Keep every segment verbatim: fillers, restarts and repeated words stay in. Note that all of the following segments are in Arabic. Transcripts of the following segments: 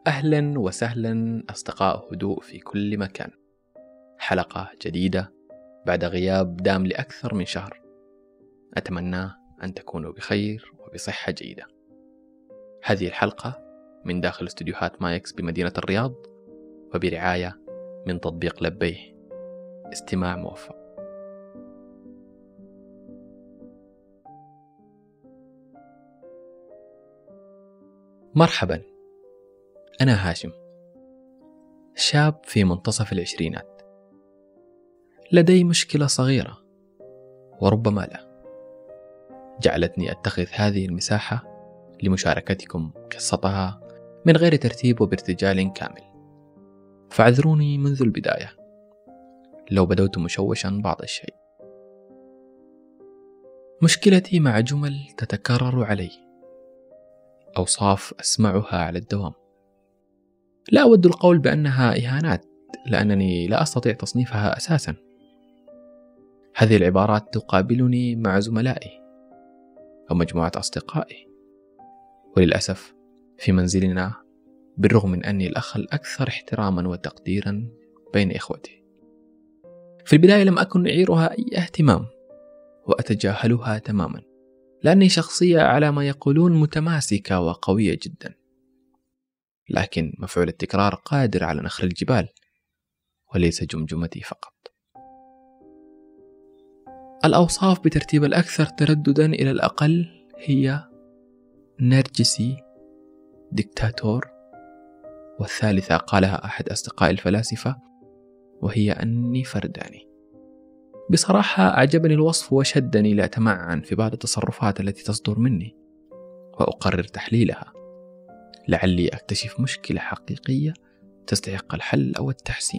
أهلا وسهلا أصدقاء هدوء في كل مكان. حلقة جديدة بعد غياب دام لأكثر من شهر. أتمنى أن تكونوا بخير وبصحة جيدة. هذه الحلقة من داخل استديوهات مايكس بمدينة الرياض، وبرعاية من تطبيق لبيه. استماع موفق. مرحبا، أنا هاشم، شاب في منتصف العشرينات، لدي مشكلة صغيرة وربما لا، جعلتني أتخذ هذه المساحة لمشاركتكم قصتها من غير ترتيب وبارتجال كامل. فاعذروني منذ البداية لو بدوت مشوشا بعض الشيء. مشكلتي مع جمل تتكرر علي، أوصاف أسمعها على الدوام. لا أود القول بأنها إهانات، لأنني لا أستطيع تصنيفها أساسا. هذه العبارات تقابلني مع زملائي أو مجموعة أصدقائي، وللأسف في منزلنا، بالرغم من أني الأخ الأكثر احتراما وتقديرا بين إخوتي. في البداية لم أكن أعيرها أي اهتمام وأتجاهلها تماما، لأني شخصية على ما يقولون متماسكة وقوية جدا، لكن مفعول التكرار قادر على نخر الجبال وليس جمجمتي فقط. الأوصاف بترتيب الأكثر ترددا إلى الأقل هي نرجسي، ديكتاتور، والثالثة قالها أحد أصدقائي الفلاسفة وهي أني فرداني. بصراحة أعجبني الوصف وشدني لأتمعن في بعض التصرفات التي تصدر مني وأقرر تحليلها، لعلي أكتشف مشكلة حقيقية تستحق الحل أو التحسين.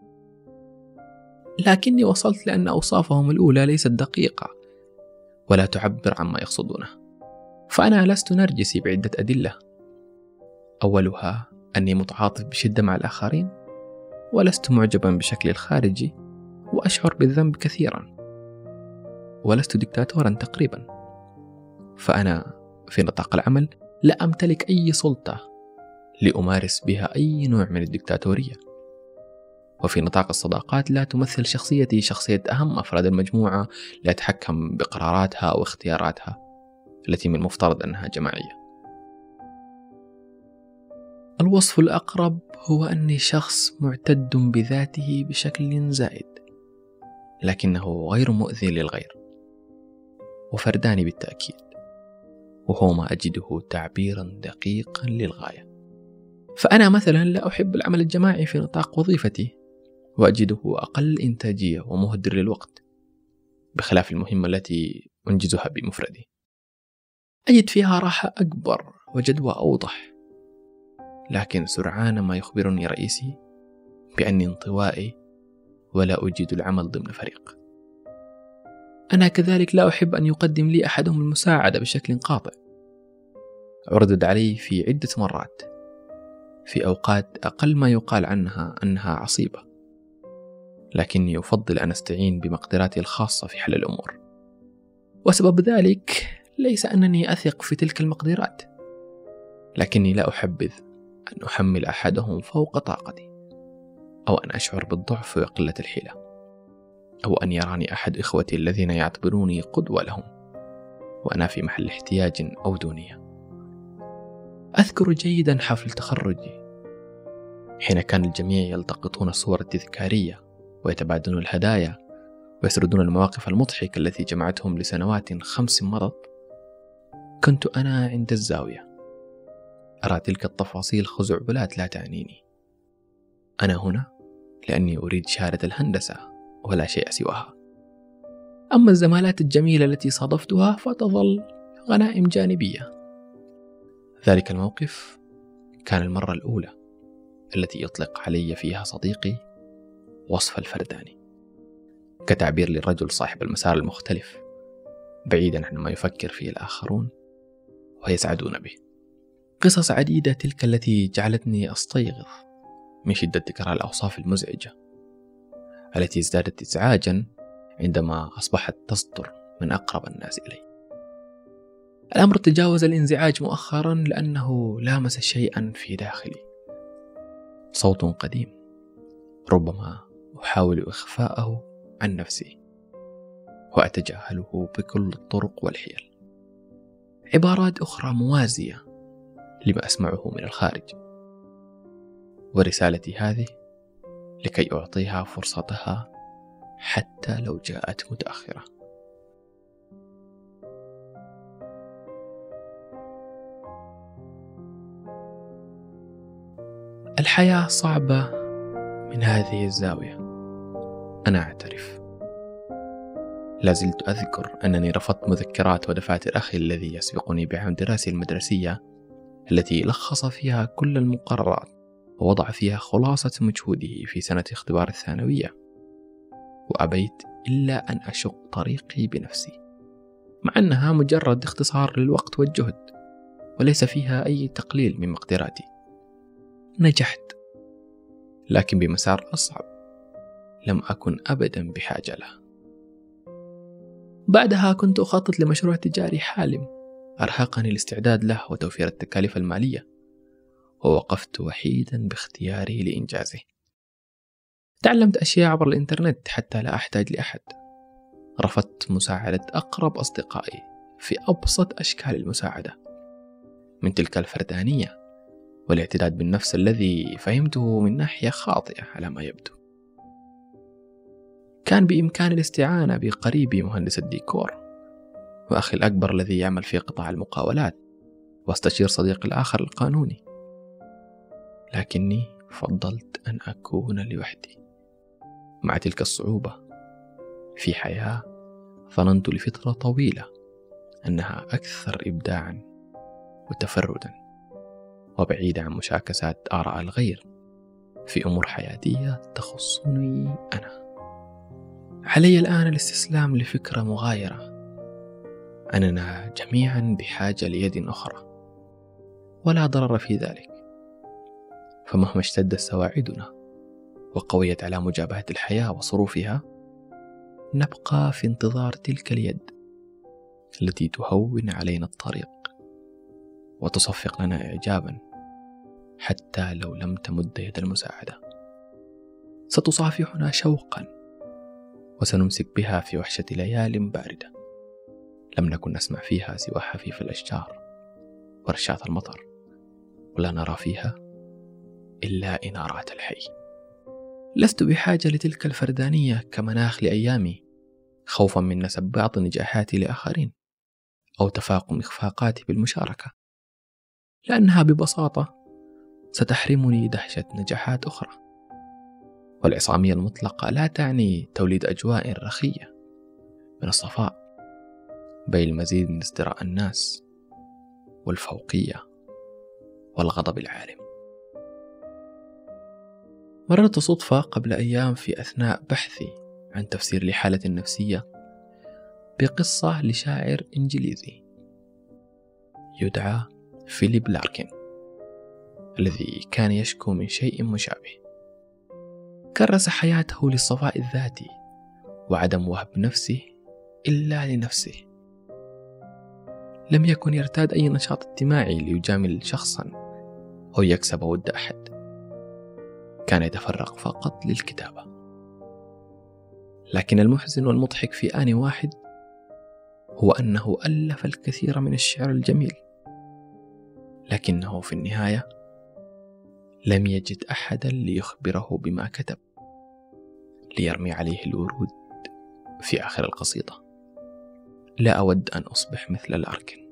لكني وصلت لأن أوصافهم الأولى ليست دقيقة ولا تعبر عما يقصدونه. فأنا لست نرجسي بعدة أدلة. أولها أني متعاطف بشدة مع الآخرين، ولست معجبا بشكلي الخارجي وأشعر بالذنب كثيرا، ولست ديكتاتورا تقريبا. فأنا في نطاق العمل لا أمتلك أي سلطة لأمارس بها أي نوع من الديكتاتورية، وفي نطاق الصداقات لا تمثل شخصيتي شخصية أهم أفراد المجموعة لأتحكم بقراراتها واختياراتها التي من المفترض أنها جماعية. الوصف الأقرب هو أني شخص معتد بذاته بشكل زائد، لكنه غير مؤذي للغير، وفرداني بالتأكيد، وهو ما أجده تعبيرا دقيقا للغاية. فأنا مثلا لا أحب العمل الجماعي في نطاق وظيفتي، وأجده أقل إنتاجية ومهدر للوقت، بخلاف المهمة التي أنجزها بمفردي. أجد فيها راحة أكبر وجدوى أوضح، لكن سرعان ما يخبرني رئيسي بأني انطوائي ولا أجيد العمل ضمن فريق. أنا كذلك لا أحب أن يقدم لي أحدهم المساعدة بشكل قاطع. عرضت علي في عدة مرات في أوقات أقل ما يقال عنها أنها عصيبة، لكني أفضل أن أستعين بمقدراتي الخاصة في حل الأمور. وسبب ذلك ليس أنني أثق في تلك المقدرات، لكني لا أحبذ أن أحمل أحدهم فوق طاقتي، أو أن أشعر بالضعف وقلة الحيلة، أو أن يراني أحد إخوتي الذين يعتبروني قدوة لهم وأنا في محل احتياج أو دونية. أذكر جيدا حفل تخرجي، حين كان الجميع يلتقطون الصور التذكارية ويتبادلون الهدايا ويسردون المواقف المضحكة التي جمعتهم لسنوات خمس مضت. كنت أنا عند الزاوية أرى تلك التفاصيل خزعبلات لا تعنيني. أنا هنا لأني أريد شهادة الهندسة ولا شيء سواها. أما الزمالات الجميلة التي صادفتها فتظل غنائم جانبية. ذلك الموقف كان المرة الأولى التي يطلق علي فيها صديقي وصف الفرداني، كتعبير للرجل صاحب المسار المختلف، بعيدا عن ما يفكر فيه الآخرون ويسعدون به. قصص عديدة تلك التي جعلتني أستيقظ من شدة تكرار الأوصاف المزعجة التي ازدادت إزعاجا عندما أصبحت تصدر من أقرب الناس إلي. الأمر تجاوز الانزعاج مؤخرا لأنه لامس شيئا في داخلي صوت قديم ربما أحاول إخفاءه عن نفسي وأتجاهله بكل الطرق والحيل. عبارات أخرى موازية لما أسمعه من الخارج، ورسالتي هذه لكي أعطيها فرصتها حتى لو جاءت متأخرة. الحياة صعبة من هذه الزاوية، أنا أعترف. لازلت أذكر أنني رفضت مذكرات ودفاتر أخي الذي يسبقني بعام دراسي المدرسية التي لخص فيها كل المقررات ووضع فيها خلاصة مجهوده في سنة اختبار الثانوية، وأبيت إلا أن أشق طريقي بنفسي، مع أنها مجرد اختصار للوقت والجهد وليس فيها أي تقليل من مقدراتي. نجحت، لكن بمسار أصعب لم أكن أبدا بحاجة له. بعدها كنت أخطط لمشروع تجاري حالم أرهقني الاستعداد له وتوفير التكاليف المالية، ووقفت وحيدا باختياري لإنجازه. تعلمت أشياء عبر الإنترنت حتى لا أحتاج لأحد. رفضت مساعدة أقرب أصدقائي في أبسط أشكال المساعدة، من تلك الفردانية والاعتداد بالنفس الذي فهمته من ناحية خاطئة على ما يبدو. كان بإمكاني الاستعانة بقريبي مهندس الديكور وأخي الأكبر الذي يعمل في قطاع المقاولات، واستشير صديقي الآخر القانوني، لكني فضلت أن أكون لوحدي. مع تلك الصعوبة في حياة ظننت لفترة طويلة أنها أكثر إبداعا وتفردا وبعيدة عن مشاكسات آراء الغير في أمور حياتية تخصني أنا. علي الآن الاستسلام لفكرة مغايرة، أننا جميعا بحاجة ليد أخرى، ولا ضرر في ذلك. فمهما اشتدت سواعدنا وقويت على مجابهة الحياة وصروفها، نبقى في انتظار تلك اليد التي تهون علينا الطريق وتصفق لنا إعجابا حتى لو لم تمد يد المساعدة. ستصافحنا شوقا وسنمسك بها في وحشة ليال باردة لم نكن نسمع فيها سوى حفيف الأشجار ورشات المطر، ولا نرى فيها إلا إنارات الحي. لست بحاجة لتلك الفردانية كمناخ لأيامي، خوفا من نسب بعض نجاحاتي لآخرين أو تفاقم إخفاقاتي بالمشاركة، لأنها ببساطة ستحرمني دهشة نجاحات أخرى. والعصامية المطلقة لا تعني توليد أجواء رخية من الصفاء، بل المزيد من ازدراء الناس والفوقية والغضب العارم. مررت صدفة قبل أيام في أثناء بحثي عن تفسير لحالة النفسية بقصة لشاعر إنجليزي يدعى فيليب لاركين، الذي كان يشكو من شيء مشابه. كرس حياته للصفاء الذاتي وعدم وهب نفسه إلا لنفسه. لم يكن يرتاد أي نشاط اجتماعي ليجامل شخصا أو يكسب ود أحد، كان يتفرغ فقط للكتابة. لكن المحزن والمضحك في آن واحد هو أنه ألف الكثير من الشعر الجميل، لكنه في النهاية لم يجد أحدا ليخبره بما كتب، ليرمي عليه الورود في آخر القصيدة: لا أود أن أصبح مثل لاركين.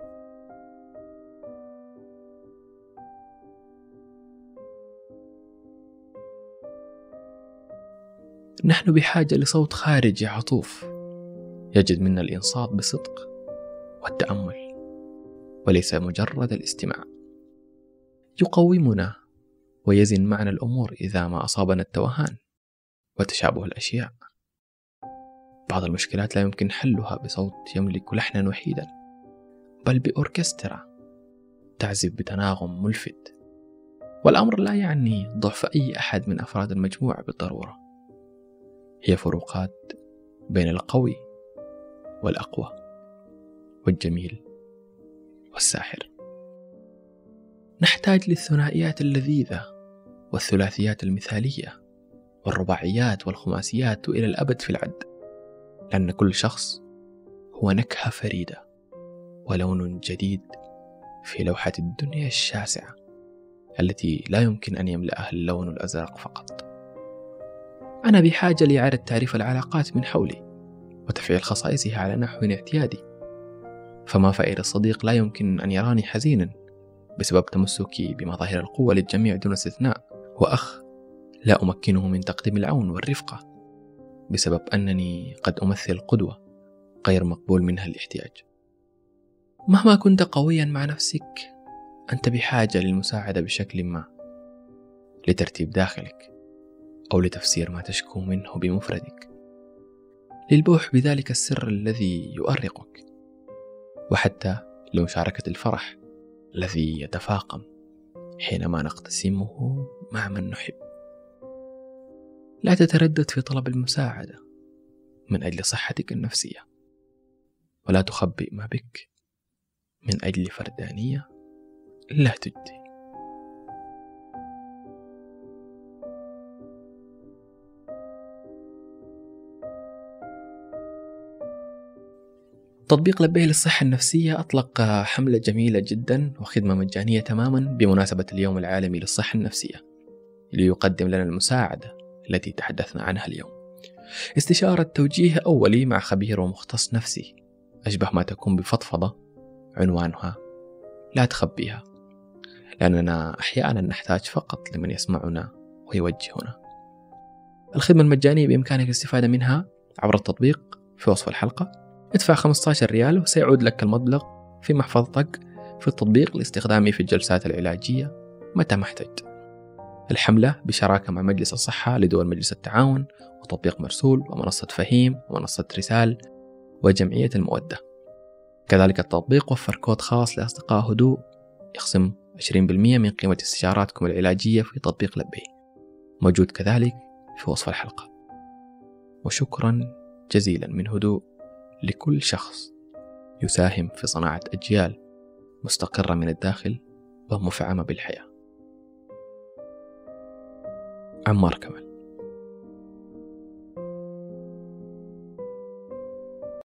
نحن بحاجة لصوت خارجي عطوف يجد منا الإنصات بصدق والتأمل، وليس مجرد الاستماع. يقومنا ويزن معنا الأمور إذا ما أصابنا التوهان وتشابه الأشياء. بعض المشكلات لا يمكن حلها بصوت يملك لحنا وحيدا، بل بأوركسترا تعزف بتناغم ملفت. والأمر لا يعني ضعف أي أحد من أفراد المجموعة بالضرورة، هي فروقات بين القوي والأقوى والجميل والساحر. نحتاج للثنائيات اللذيذة والثلاثيات المثالية والرباعيات والخماسيات وإلى الأبد في العد، لأن كل شخص هو نكهة فريدة ولون جديد في لوحة الدنيا الشاسعة التي لا يمكن أن يملأها اللون الأزرق فقط. أنا بحاجة لإعادة تعريف العلاقات من حولي وتفعيل خصائصها على نحو اعتيادي، فما فائدة الصديق لا يمكن أن يراني حزينا بسبب تمسكي بمظاهر القوة للجميع دون استثناء، وأخ لا أمكنه من تقديم العون والرفقة بسبب أنني قد أمثل قدوة غير مقبول منها الاحتياج. مهما كنت قويا مع نفسك، أنت بحاجة للمساعدة بشكل ما، لترتيب داخلك أو لتفسير ما تشكو منه بمفردك، للبوح بذلك السر الذي يؤرقك، وحتى لمشاركة الفرح الذي يتفاقم حينما نقتسمه مع من نحب. لا تتردد في طلب المساعدة من أجل صحتك النفسية، ولا تخبئ ما بك من أجل فردانية لا تجدي. تطبيق لبيه للصحة النفسية أطلق حملة جميلة جدا وخدمة مجانية تماما بمناسبة اليوم العالمي للصحة النفسية، ليقدم لنا المساعدة التي تحدثنا عنها اليوم. استشارة توجيه أولي مع خبير ومختص نفسي أشبه ما تكون بفضفضة، عنوانها لا تخبيها، لأننا أحيانا نحتاج فقط لمن يسمعنا ويوجهنا. الخدمة المجانية بإمكانك الاستفادة منها عبر التطبيق في وصف الحلقة. ادفع خمسة عشر ريال وسيعود لك المبلغ في محفظتك في التطبيق لاستخدامه في الجلسات العلاجية متى ما احتجت. الحملة بشراكة مع مجلس الصحة لدول مجلس التعاون وتطبيق مرسول ومنصة فهيم ومنصة رسال وجمعية المودة. كذلك التطبيق وفر كود خاص لأصدقاء هدوء يخصم عشرين بالمئة من قيمة استشاراتكم العلاجية في تطبيق لبيه، موجود كذلك في وصف الحلقة. وشكرا جزيلا من هدوء لكل شخص يساهم في صناعة أجيال مستقرة من الداخل ومفعمة بالحياة. عمار كمال.